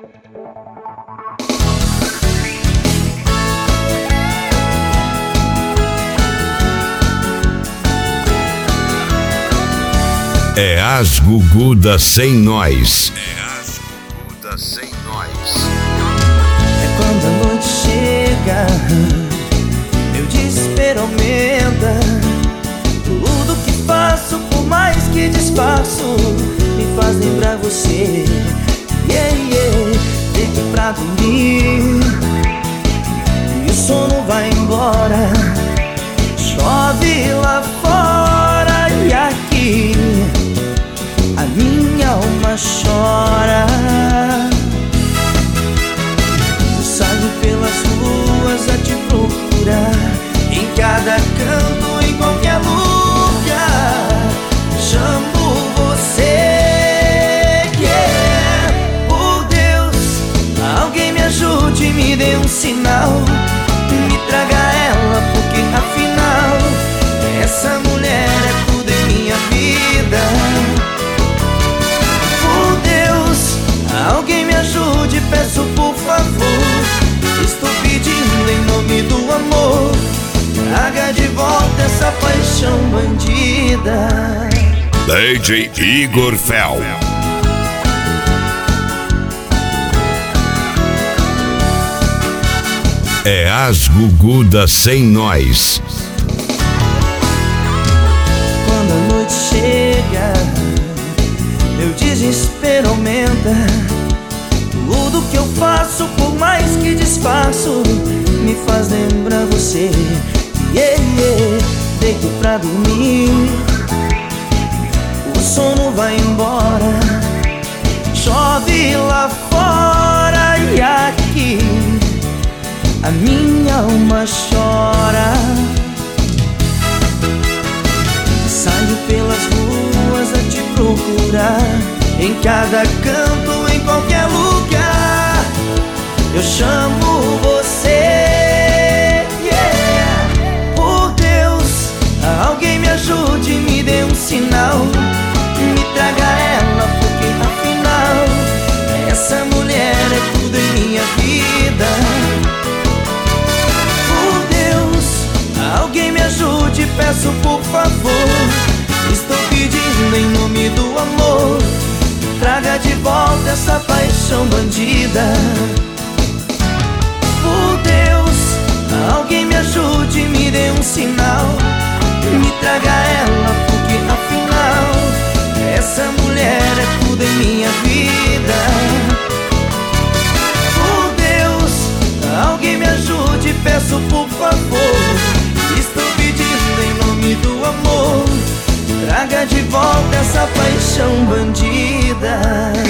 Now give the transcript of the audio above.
É as Gugudas sem nós. É as Gugudas sem nós. É quando a noite chega, meu desespero aumenta. Tudo que faço, por mais que disfarço, me faz lembrar você. Deito pra dormir e o sono vai embora. Chove lá fora e aqui a minha alma chora. Eu saio pelas ruas a te procurar, em cada canto, em qualquer lugar. Chamo você, Por Deus, alguém me ajude, me dê um sinal. Me traga ela, porque afinal essa mulher é tudo em minha vida. Alguém me ajude, peço por favor. Estou pedindo em nome do amor. Traga de volta essa paixão bandida. DJ Igor Fel. É as Gugudas sem nós. Quando a noite chega, meu desespero aumenta. Tudo que eu faço, por mais que disfarço, me faz lembrar você. Deito pra dormir, o sono vai embora. Chove lá fora e aqui a minha alma chora. Saio pelas ruas a te procurar, em cada canto, em qualquer lugar. Eu chamo você, Por Deus, alguém me ajude, me dê um sinal. Me traga ela, porque afinal essa mulher é tudo em minha vida. Por Deus, alguém me ajude, peço por favor. Estou pedindo em nome do amor. Traga de volta essa paixão bandida. Por Deus, alguém me ajude, me dê um sinal. Me traga ela, porque afinal essa mulher é tudo em minha vida. Por Deus, alguém me ajude, peço por favor. Estou pedindo em nome do amor. Traga de volta essa paixão bandida.